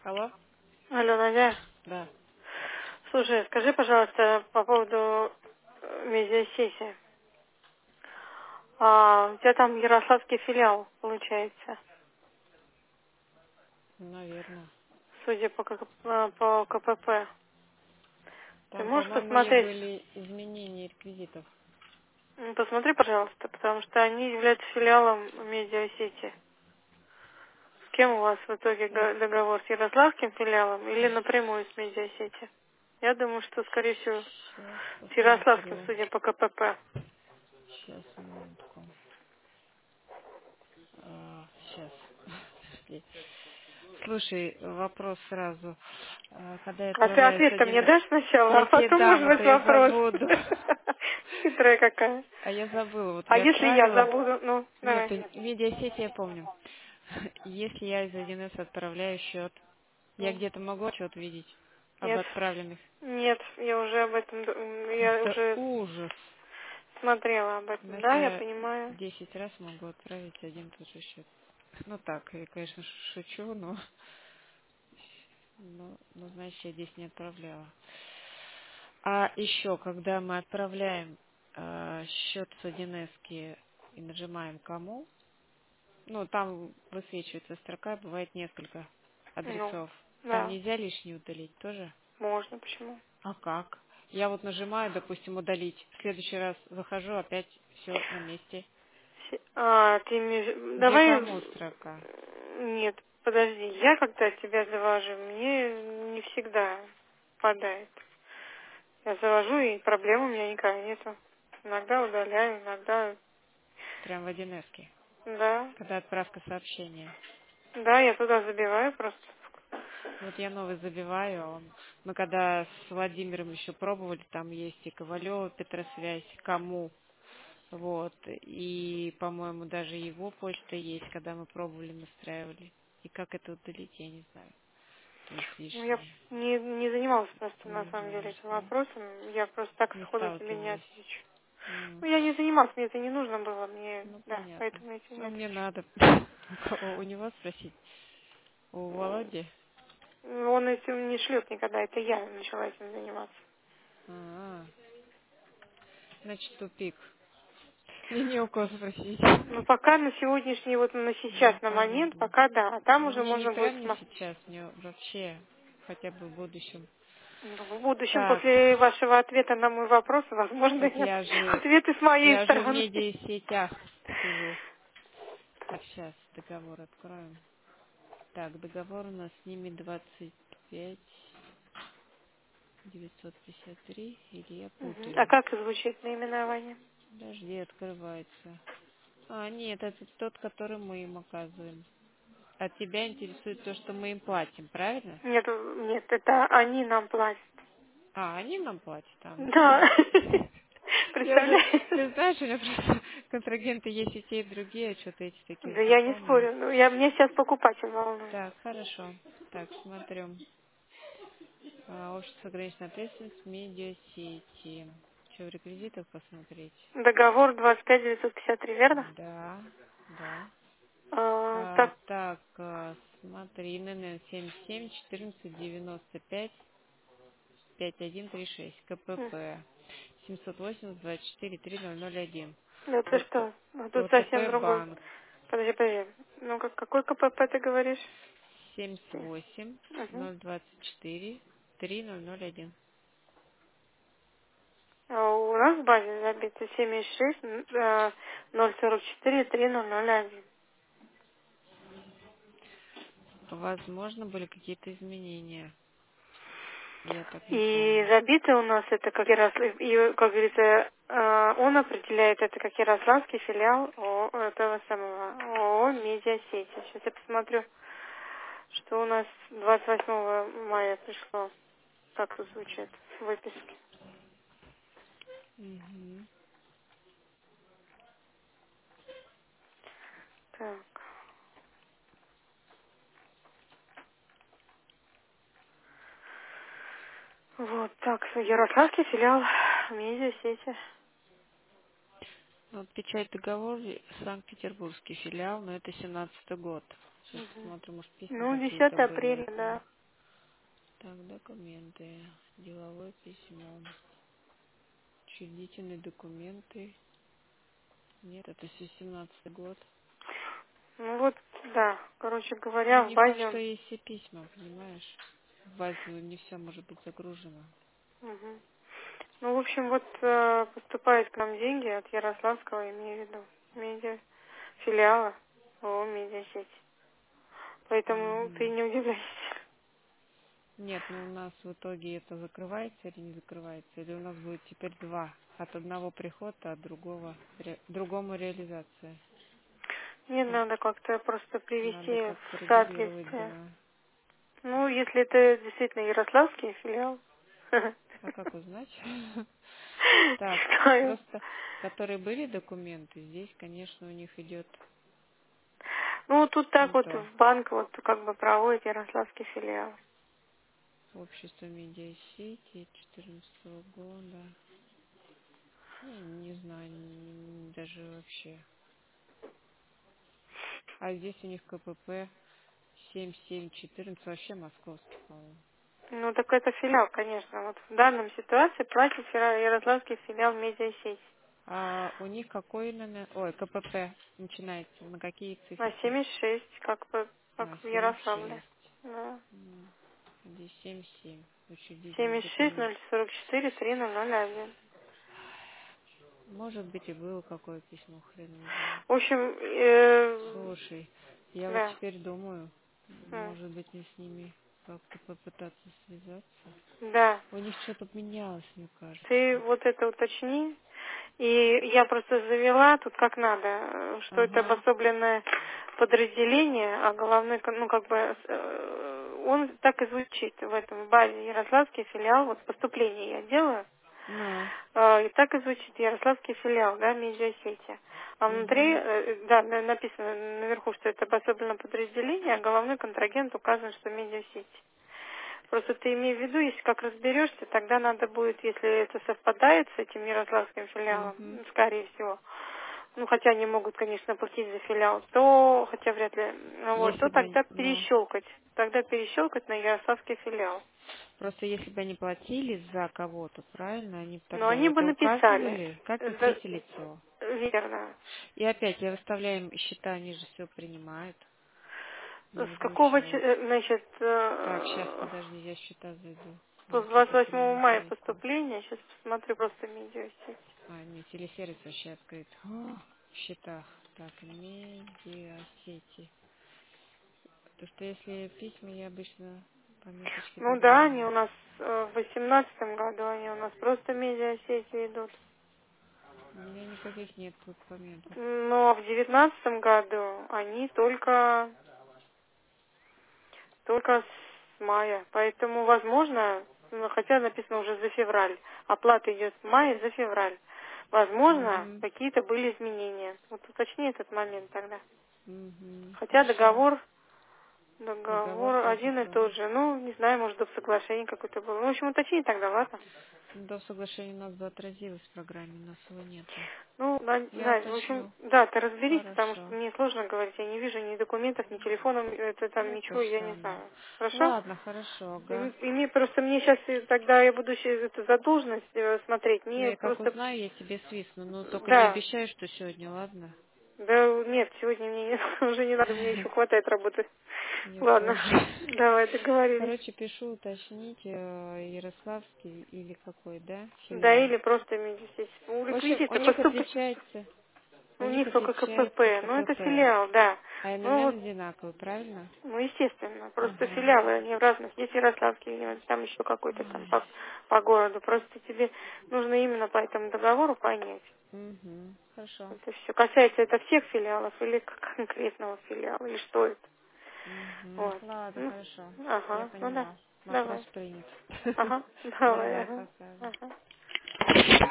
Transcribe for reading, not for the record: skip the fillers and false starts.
Алло? Алло, Надя. Да. Слушай, скажи, пожалуйста, по поводу медиасети. У тебя там ярославский филиал, получается, Наверное. судя по КПП. Ты Там, можешь по-моему, не посмотреть? были изменений реквизитов. Посмотри, пожалуйста, потому что они являются филиалом медиасети. С кем у вас в итоге Ну, договор? С ярославским филиалом или напрямую с медиасети? Я думаю, что, скорее всего, сейчас с ярославским, посмотрю. судя по КПП. Сейчас, минутку. Сейчас. Подожди. Слушай, вопрос сразу. Когда я А ты отправляю с ответ-то мне один... дашь сначала, Я а тебе потом, дам, может а то быть, я вопрос. забуду. Хитрая какая. А я забыла. Вот А я если я отправила... забуду? Ну, Нет, давай. медиасеть я помню. Если я из 1С отправляю счет, я Ну, где-то могу отчет видеть об нет. отправленных? Нет, я уже об этом, я Это уже ужас. смотрела об этом. Значит, Да, я я понимаю. 10 раз могу отправить один и тот же счет. Ну так, я, конечно, шучу, но значит, я 10 не отправляла. А еще, когда мы отправляем счет с 1С и нажимаем «Кому», ну, там высвечивается строка, бывает несколько Ну, адресов. Там да, нельзя лишний удалить тоже? можно, почему? А как? Я вот нажимаю, допустим, удалить. В следующий раз захожу, опять все на месте. Ты Где давай, кому строка? нет, подожди, я когда тебя завожу, мне не всегда попадает. Я завожу, и проблем у меня никакой нету. Иногда удаляю, иногда, Прям в 1С. да. Когда отправка сообщения. Да, я туда забиваю просто. Вот я новый забиваю. Мы когда с Владимиром еще пробовали, там есть и Ковалева, Петросвязь, кому. Вот. И, по-моему, даже его почта есть, когда мы пробовали, настраивали. И как это удалить, я не знаю. То есть Ну, я лишнее. не занималась просто на Не самом деле знаешь, этим да? вопросом. Я просто так Не сходу тебе не сталкивалась. отвечу. М. Ну, я не занималась, мне это не нужно было, мне, Ну, да, понятно. поэтому я тебе не Ну, мне отвечу. надо у кого? У него спросить. У Володи? Ну, он этим не шлет никогда, это я начала этим заниматься. А, значит, тупик. Мне не у кого спросить. Ну, пока на сегодняшний, вот на Ну, сейчас, на момент, понятно. пока да, а там Ну, уже мне не можно будет прям не сейчас, мне вообще хотя бы в будущем. в будущем, Так, после вашего ответа на мой вопрос, возможно, вот и ответы с моей я же в стороны. медиасетях сижу. Так, сейчас договор откроем. Так, договор у нас с ними 25 953, или я Мгм. А путаю. как звучит наименование? Подожди, открывается. А, нет, это тот, который мы им оказываем. А тебя интересует то, что мы им платим, правильно? Нет, нет, это они нам платят. А, они нам платят, ну Да. понятно. Я уже, Представляешь? ты знаешь, у меня просто контрагенты есть и те, и другие, а что-то эти таких Да не я не помню. спорю. Ну, мне сейчас покупатель волнует. Так, хорошо. Так, смотрю. Общество ограниченной ответственности, медиасети. Что, в реквизитах посмотреть? Договор 25953, верно? Да, да. Так. Так, смотри, ИНН 77 14 95 5136, м, КПП 780 24 3001. Да ты что? Ну, тут совсем ОТП другой. банк Подожди, подожди. Ну, какой КПП ты говоришь? 78 Угу. 024 3001. А у нас в базе забито 76 044 3001. Возможно, были какие-то изменения. Я так не И помню. забиты у нас это как и, как говорится, он определяет это как ярославский филиал этого самого ООО «Медиасети». Сейчас я посмотрю, что у нас 28 мая пришло, как это звучит в выписке. Мгм. Так, вот так, ярославский филиал «Медиасети». Вот печать договор Санкт-Петербургский филиал, но это 17-й год. Сейчас Мгм. посмотрю, может, письма Ну, какие-то 10 были апреля, от них. да. Так, документы. Деловое письмо. Учредительные документы. Нет, это все 17-й год. Ну вот, да, короче Ну, говоря, в не факт, базе что он. есть все письма, понимаешь? В базу не все может быть загружено. Мгм. Ну, в общем, вот поступают к нам деньги от Ярославского, имею в виду, медиа, филиала ООО «Медиасеть». Поэтому ты Мгм. не удивляйся. Нет, ну у нас в итоге это закрывается или не закрывается? Или у нас будет теперь два? От одного приход, а от другого, другому реализация. Мне надо как-то просто Надо привести как-то в регулировать, соответствие. да. Ну, если это действительно Ярославский филиал. А как узнать? Так, Не знаю. просто, которые были документы, здесь, конечно, у них идет Ну, вот тут так не вот то. в банк вот как бы проводит Ярославский филиал. Общество медиасети 14 года. Не знаю, даже вообще. А здесь у них КПП 7714, вообще московский, по-моему. Ну, так это филиал, конечно. Вот в данном ситуации платит Ярославский филиал медиасеть. А у них какой номер? Ой, КПП начинается. На какие На циферки? 76, как бы, А, как в Ярославле. 76. Да. Здесь 77. Учредительный документ. 76-044-3001. Может быть, и было какое письмо, хрен его знает. В общем, Слушай, я вот да. теперь думаю, М. может быть, мне с ними как-то попытаться связаться. Да. У них что-то менялось, мне Ты кажется. вот это уточни. И я просто завела тут как надо, что это Ага. обособленное подразделение, а головной, ну как бы, он так и звучит в этом в базе Ярославский филиал, вот поступление я делаю, Ну. и так и звучит Ярославский филиал, да, медиасети. А внутри, Угу. да, написано наверху, что это обособленное подразделение, а головной контрагент указан, что медиасеть. Просто ты имей в виду, если как разберешься, тогда надо будет, если это совпадает с этим Ярославским филиалом, Угу. скорее всего, ну хотя они могут, конечно, платить за филиал, то, хотя вряд ли, ну, вот, Если то бы, тогда ну, перещелкать на Ярославский филиал. просто если бы они платили за кого-то, правильно, они бы Но тогда они бы это написали, указывали, как и да, третье лицо. верно. И опять я выставляем счета, они же все принимают, не С какого, возмущают. значит, Так, сейчас, подожди, я счета зайду. с Нет, это 28 мая телемедиа. поступления, сейчас посмотрю просто медиасеть. А, нет, телесервис вообще открыт. О, в счетах. Так, медиасети. Потому что если письма, я обычно пометочки Ну туда да, не... они у нас в 18 году, они у нас просто медиасети идут. У меня никаких нет тут пометок. Но в 19 году они только с мая. Поэтому, возможно, ну, хотя написано уже за февраль, оплата идет в мае за февраль. Возможно, Угу. какие-то были изменения. Вот уточни этот момент тогда. Угу. Хотя Хорошо. Договор договор тот же один и тот самый. же. Ну, не знаю, может, доп. Соглашение какое-то было. Ну, в общем, уточни тогда, ладно? До соглашения у нас бы отразилось в программе, у нас его нету. Ну, Я Надь, в общем, уточню. да, ты разберись, потому что Хорошо. мне сложно говорить. Я не вижу ни документов, ни телефонов, это там Я ничего, тоже я не самое. знаю. Хорошо? Ладно, хорошо, И, ага. и мне просто, мне сейчас, тогда я буду сейчас эту задолженность смотреть, Ну, мне я как просто, узнаю, я тебе свистну. Но только не да, обещаю, что сегодня, ладно? да, нет, сегодня мне уже не надо, мне еще хватает работы. Мне Ладно, тоже. давай, договорились. Короче, пишу уточнить Ярославский или какой, да, Да, филиал. или просто медиасеть. В общем, у Видите, них отличается, у у них них только КПП, отличается ну это КПП. филиал, да. А Ну вот, ННН одинаковый, правильно? ну, естественно, просто Ага. филиалы, они в разных, есть Ярославский, там еще какой-то там по городу. Просто тебе нужно именно по этому договору понять. Угу. Хорошо. Это все. Касается это всех филиалов или конкретного филиала, или что это. Угу. Вот. Ладно, Ну, хорошо. Я ага, ну да. поняла. Вопрос Давай. принят. Ага, давай, Давай, ага. пока. Ага.